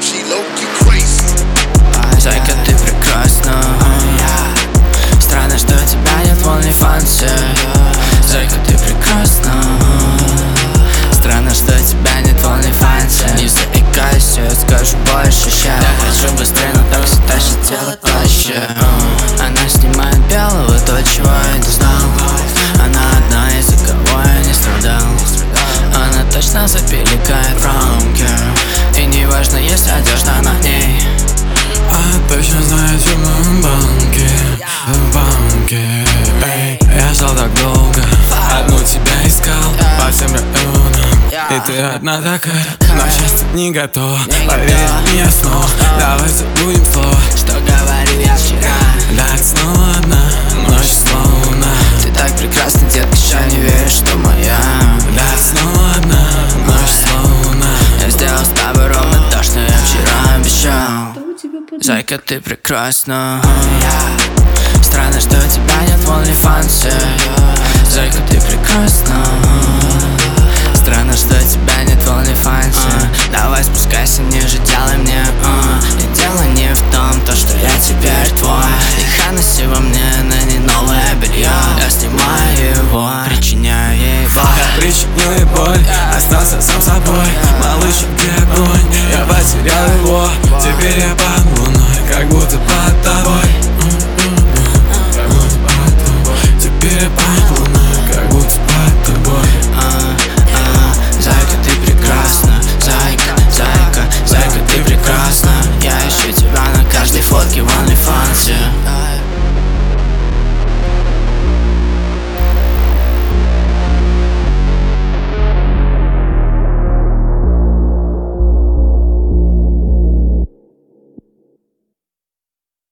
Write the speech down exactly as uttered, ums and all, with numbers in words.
Зайка, ты прекрасна. Странно, что тебя нет в OnlyFans. Зайка, ты прекрасна. Странно, что тебя нет в OnlyFans. Не заикайся, я скажу больше ща. Я хочу быстрее, но так все тащит тело тащит. Она снимает белого, то, чего я не знал. Она одна, из-за кого я не страдал. Она точно запиликает wrong girl. И не важно, есть одежда на ней. Она точно знает, что в моем банке, в банке. Эй, я ждал так долго, одну тебя искал по всем районам. И ты одна такая, но счастье не готова. Поверь мне снова, давай забудем слово, что говорил я вчера. Да, ты снова одна, ночь снова луна. Ты так прекрасна, детка, еще не веришь, что моя. Да, ты снова одна, ночь снова луна. Я сделал с тобой ровно то, что я вчера обещал. Зайка, ты прекрасна. Странно, что тебя нет в OnlyFans. Зайка, ты прекрасна. Странно, что тебя нет в OnlyFans. Давай спускайся ниже, делай мне. И дело не в том, то, что я теперь твой. И Ханнесси во мне, но не новое белье. Я снимаю его, причиняю ей боль. Я причинил ей боль, остался сам собой. Малыш, где огонь? Я потерял его, теперь я под луной.